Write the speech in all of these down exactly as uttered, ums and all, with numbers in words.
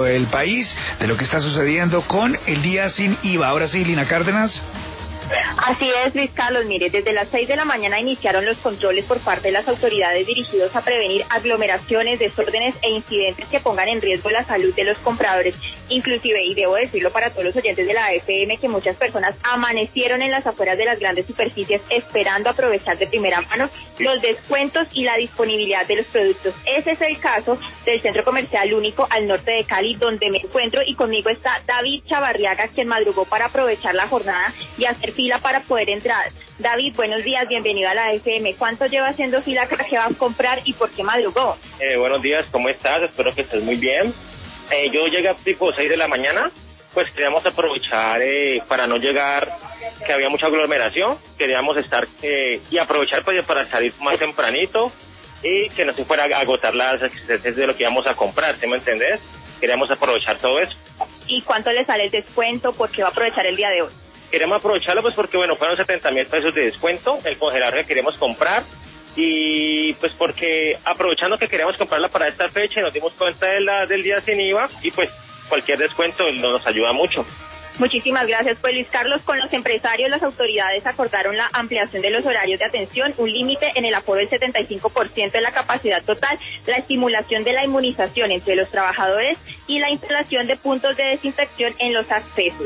del país, de lo que está sucediendo con el día sin I V A. Ahora sí, Lina Cárdenas. Así es, Luis Carlos. Mire, desde las seis de la mañana iniciaron los controles por parte de las autoridades dirigidos a prevenir aglomeraciones, desórdenes e incidentes que pongan en riesgo la salud de los compradores. Inclusive, y debo decirlo para todos los oyentes de la F M, que muchas personas amanecieron en las afueras de las grandes superficies esperando aprovechar de primera mano los descuentos y la disponibilidad de los productos. Ese es el caso del centro comercial único al norte de Cali, donde me encuentro, y conmigo está David Chavarriaga, quien madrugó para aprovechar la jornada y hacer fila para poder entrar. David, buenos días, bienvenido a la F M. ¿Cuánto lleva haciendo fila? ¿Qué vas a comprar y por qué madrugó? Eh, buenos días, ¿cómo estás? Espero que estés muy bien. Eh, yo llegué a tipo seis de la mañana, pues queríamos aprovechar eh, para no llegar, que había mucha aglomeración, queríamos estar eh, y aprovechar pues, para salir más tempranito y que no se fuera a agotar las existencias de lo que íbamos a comprar, ¿sí me entendés? Queríamos aprovechar todo eso. ¿Y cuánto le sale el descuento? ¿Por qué va a aprovechar el día de hoy? Queremos aprovecharlo pues porque bueno, fueron setenta mil pesos de descuento, el congelador que queremos comprar, y pues porque aprovechando que queríamos comprarla para esta fecha y nos dimos cuenta de la, del día sin I V A, y pues cualquier descuento nos ayuda mucho. Muchísimas gracias, pues Luis Carlos. Con los empresarios, las autoridades acordaron la ampliación de los horarios de atención, un límite en el aforo del setenta y cinco por ciento de la capacidad total, la estimulación de la inmunización entre los trabajadores y la instalación de puntos de desinfección en los accesos.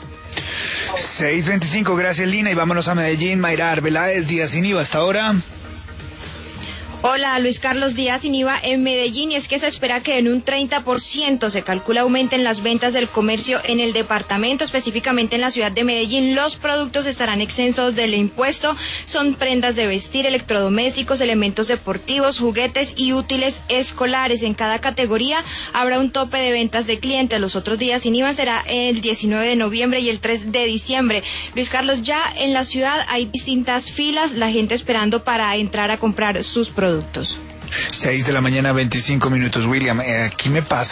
seis veinticinco, gracias Lina, y vámonos a Medellín. Mayra Arbeláez, día sin I V A hasta ahora. Hola, Luis Carlos. Díaz sin I V A en Medellín, y es que se espera que en un treinta por ciento se calcula aumenten las ventas del comercio en el departamento, específicamente en la ciudad de Medellín. Los productos estarán exentos del impuesto, son prendas de vestir, electrodomésticos, elementos deportivos, juguetes y útiles escolares. En cada categoría habrá un tope de ventas de clientes. Los otros días sin I V A será el diecinueve de noviembre y el tres de diciembre. Luis Carlos, ya en la ciudad hay distintas filas, la gente esperando para entrar a comprar sus productos. seis de la mañana, veinticinco minutos. William, eh, aquí me pasa